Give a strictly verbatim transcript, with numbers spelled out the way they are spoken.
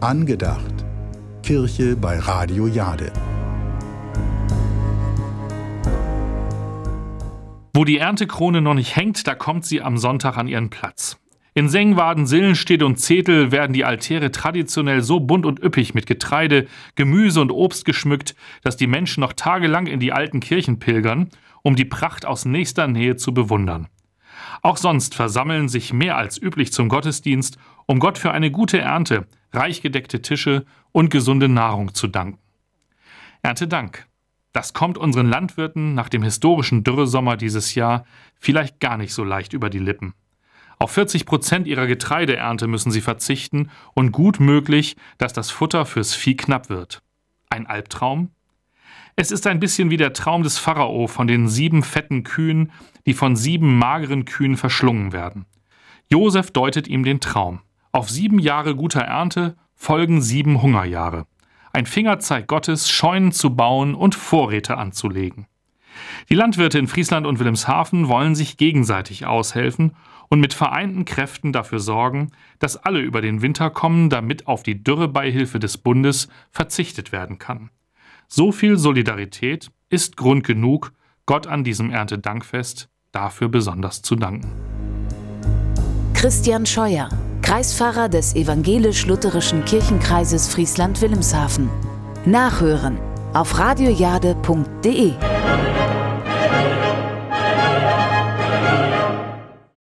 Angedacht. Kirche bei Radio Jade. Wo die Erntekrone noch nicht hängt, da kommt sie am Sonntag an ihren Platz. In Sengwarden, Sillenstedt und Zetel werden die Altäre traditionell so bunt und üppig mit Getreide, Gemüse und Obst geschmückt, dass die Menschen noch tagelang in die alten Kirchen pilgern, um die Pracht aus nächster Nähe zu bewundern. Auch sonst versammeln sich mehr als üblich zum Gottesdienst, um Gott für eine gute Ernte, reich gedeckte Tische und gesunde Nahrung zu danken. Erntedank. Das kommt unseren Landwirten nach dem historischen Dürresommer dieses Jahr vielleicht gar nicht so leicht über die Lippen. Auf vierzig Prozent ihrer Getreideernte müssen sie verzichten und gut möglich, dass das Futter fürs Vieh knapp wird. Ein Albtraum? Es ist ein bisschen wie der Traum des Pharao von den sieben fetten Kühen, die von sieben mageren Kühen verschlungen werden. Josef deutet ihm den Traum. Auf sieben Jahre guter Ernte folgen sieben Hungerjahre. Ein Fingerzeig Gottes, Scheunen zu bauen und Vorräte anzulegen. Die Landwirte in Friesland und Wilhelmshaven wollen sich gegenseitig aushelfen und mit vereinten Kräften dafür sorgen, dass alle über den Winter kommen, damit auf die Dürrebeihilfe des Bundes verzichtet werden kann. So viel Solidarität ist Grund genug, Gott an diesem Erntedankfest dafür besonders zu danken. Christian Scheuer, Kreispfarrer des evangelisch-lutherischen Kirchenkreises Friesland-Wilhelmshaven. Nachhören auf radiojade punkt de.